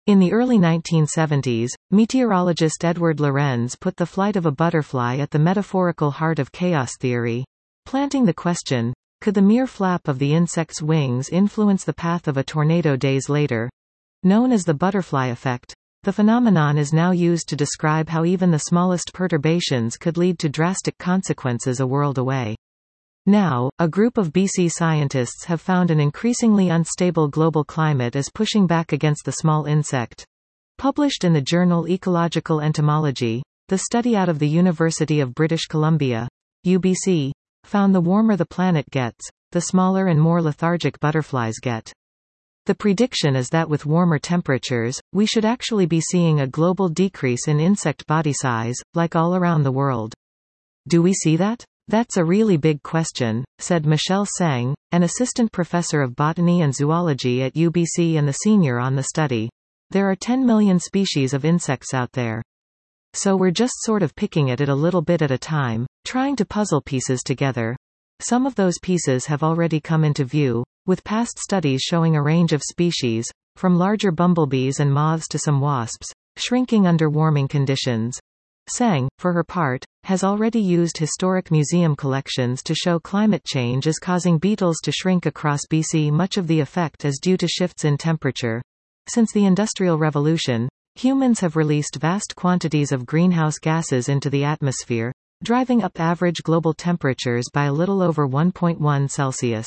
In the early 1970s, meteorologist Edward Lorenz put the flight of a butterfly at the metaphorical heart of chaos theory, planting the question, could the mere flap of the insect's wings influence the path of a tornado days later? Known as the butterfly effect, the phenomenon is now used to describe how even the smallest perturbations could lead to drastic consequences a world away. Now, a group of BC scientists have found an increasingly unstable global climate is pushing back against the small insect. Published in the journal Ecological Entomology, the study out of the University of British Columbia, UBC, found the warmer the planet gets, the smaller and more lethargic butterflies get. The prediction is that with warmer temperatures, we should actually be seeing a global decrease in insect body size, like all around the world. Do we see that? That's a really big question, said Michelle Tseng, an assistant professor of botany and zoology at UBC and the senior on the study. There are 10 million species of insects out there. So we're just sort of picking at it a little bit at a time, trying to puzzle pieces together. Some of those pieces have already come into view, with past studies showing a range of species, from larger bumblebees and moths to some wasps, shrinking under warming conditions. Tseng, for her part, has already used historic museum collections to show climate change is causing beetles to shrink across BC. Much of the effect is due to shifts in temperature. Since the Industrial Revolution, humans have released vast quantities of greenhouse gases into the atmosphere, driving up average global temperatures by a little over 1.1 Celsius.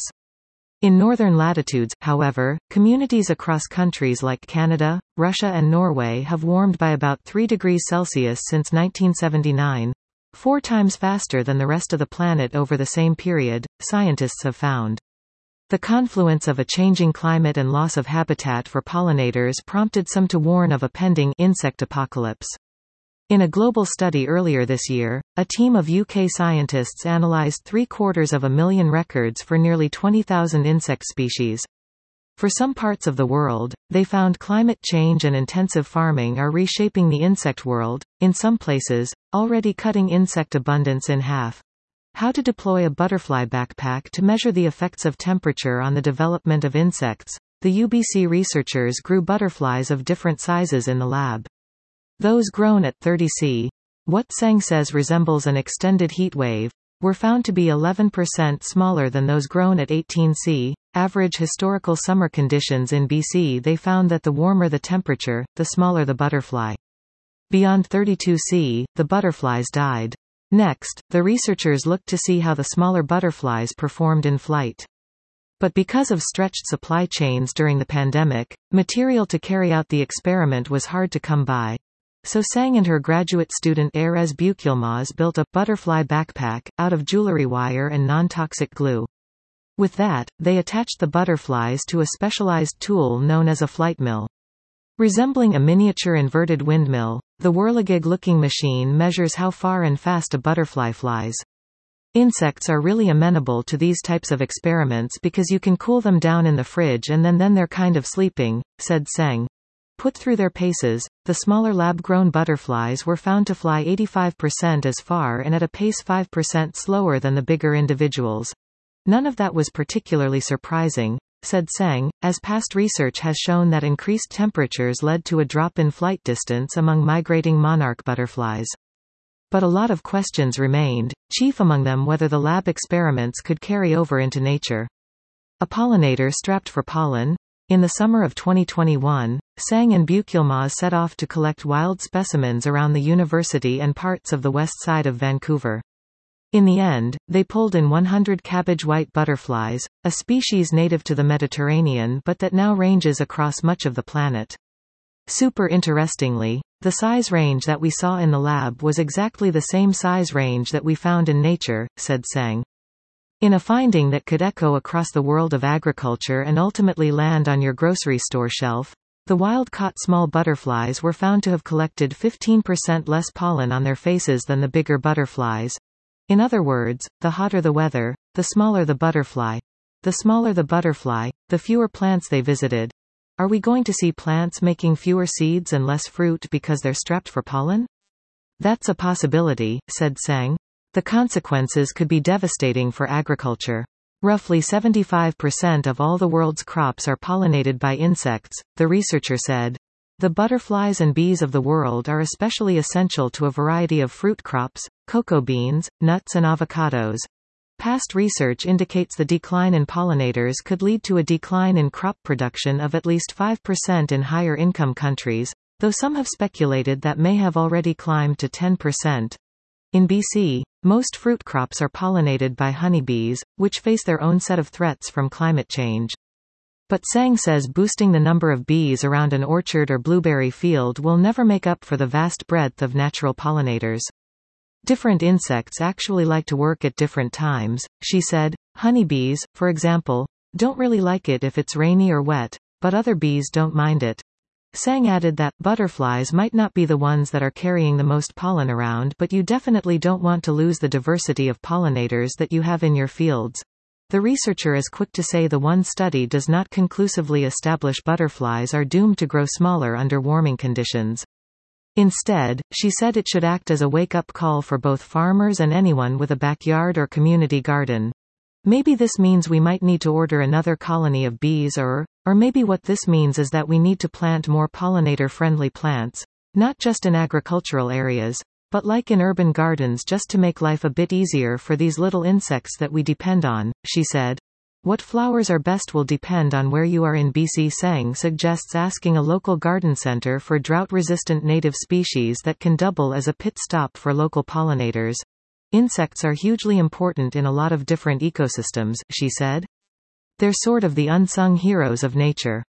In northern latitudes, however, communities across countries like Canada, Russia and Norway have warmed by about 3 degrees Celsius since 1979, 4 times faster than the rest of the planet over the same period, scientists have found. The confluence of a changing climate and loss of habitat for pollinators prompted some to warn of a pending insect apocalypse. In a global study earlier this year, a team of UK scientists analysed 750,000 records for nearly 20,000 insect species. For some parts of the world, they found climate change and intensive farming are reshaping the insect world, in some places, already cutting insect abundance in half. How to deploy a butterfly backpack to measure the effects of temperature on the development of insects. The UBC researchers grew butterflies of different sizes in the lab. Those grown at 30 C, what Tseng says resembles an extended heat wave, were found to be 11% smaller than those grown at 18 C, average historical summer conditions in BC. They found that the warmer the temperature, the smaller the butterfly. Beyond 32 C, the butterflies died. Next, the researchers looked to see how the smaller butterflies performed in flight. But because of stretched supply chains during the pandemic, material to carry out the experiment was hard to come by. So Tseng and her graduate student Erez Büyükılmaz built a butterfly backpack out of jewelry wire and non-toxic glue. With that, they attached the butterflies to a specialized tool known as a flight mill. Resembling a miniature inverted windmill, the whirligig-looking machine measures how far and fast a butterfly flies. Insects are really amenable to these types of experiments because you can cool them down in the fridge and then they're kind of sleeping, said Tseng. Put through their paces, the smaller lab-grown butterflies were found to fly 85% as far and at a pace 5% slower than the bigger individuals. None of that was particularly surprising, said Tseng, as past research has shown that increased temperatures led to a drop in flight distance among migrating monarch butterflies. But a lot of questions remained, chief among them whether the lab experiments could carry over into nature. A pollinator strapped for pollen? In the summer of 2021, Tseng and Büyükılmaz set off to collect wild specimens around the university and parts of the west side of Vancouver. In the end, they pulled in 100 cabbage white butterflies, a species native to the Mediterranean but that now ranges across much of the planet. Super interestingly, the size range that we saw in the lab was exactly the same size range that we found in nature, said Tseng. In a finding that could echo across the world of agriculture and ultimately land on your grocery store shelf, the wild-caught small butterflies were found to have collected 15% less pollen on their faces than the bigger butterflies. In other words, the hotter the weather, the smaller the butterfly. The smaller the butterfly, the fewer plants they visited. Are we going to see plants making fewer seeds and less fruit because they're strapped for pollen? That's a possibility, said Tseng. The consequences could be devastating for agriculture. Roughly 75% of all the world's crops are pollinated by insects, the researcher said. The butterflies and bees of the world are especially essential to a variety of fruit crops, cocoa beans, nuts and avocados. Past research indicates the decline in pollinators could lead to a decline in crop production of at least 5% in higher income countries, though some have speculated that may have already climbed to 10%. In BC, most fruit crops are pollinated by honeybees, which face their own set of threats from climate change. But Tsang says boosting the number of bees around an orchard or blueberry field will never make up for the vast breadth of natural pollinators. Different insects actually like to work at different times, she said. Honeybees, for example, don't really like it if it's rainy or wet, but other bees don't mind it. Tsang added that butterflies might not be the ones that are carrying the most pollen around, but you definitely don't want to lose the diversity of pollinators that you have in your fields. The researcher is quick to say the one study does not conclusively establish butterflies are doomed to grow smaller under warming conditions. Instead, she said it should act as a wake-up call for both farmers and anyone with a backyard or community garden. Maybe this means we might need to order another colony of bees or maybe what this means is that we need to plant more pollinator-friendly plants, not just in agricultural areas, but like in urban gardens just to make life a bit easier for these little insects that we depend on, she said. What flowers are best will depend on where you are in BC. Tsang suggests asking a local garden center for drought-resistant native species that can double as a pit stop for local pollinators. Insects are hugely important in a lot of different ecosystems, she said. They're sort of the unsung heroes of nature.